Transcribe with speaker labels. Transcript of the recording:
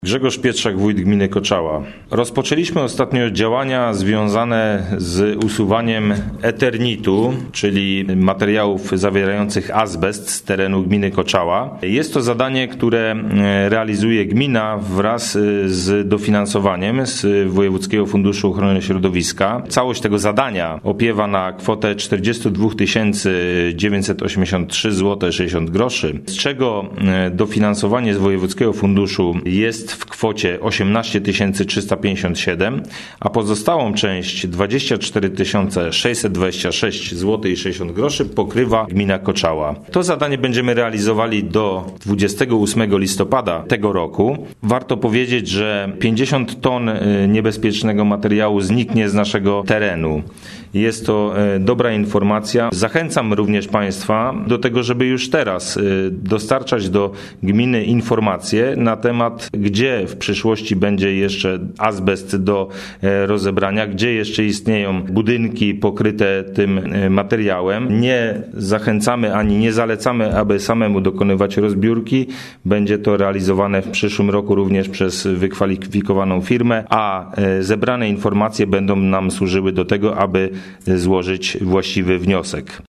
Speaker 1: Grzegorz Pietrzak, wójt gminy Koczała. Rozpoczęliśmy ostatnio działania związane z usuwaniem eternitu, czyli materiałów zawierających azbest z terenu gminy Koczała. Jest to zadanie, które realizuje gmina wraz z dofinansowaniem z Wojewódzkiego Funduszu Ochrony Środowiska. Całość tego zadania opiewa na kwotę 42 983 zł 60 groszy, z czego dofinansowanie z Wojewódzkiego Funduszu jest w kwocie 18 357, a pozostałą część 24 626 zł 60 groszy pokrywa gmina Koczała. To zadanie będziemy realizowali do 28 listopada tego roku. Warto powiedzieć, że 50 ton niebezpiecznego materiału zniknie z naszego terenu. Jest to dobra informacja. Zachęcam również Państwa do tego, żeby już teraz dostarczać do gminy informacje na temat, gdzie w przyszłości będzie jeszcze azbest do rozebrania, gdzie jeszcze istnieją budynki pokryte tym materiałem. Nie zachęcamy ani nie zalecamy, aby samemu dokonywać rozbiórki. Będzie to realizowane w przyszłym roku również przez wykwalifikowaną firmę, a zebrane informacje będą nam służyły do tego, aby złożyć właściwy wniosek.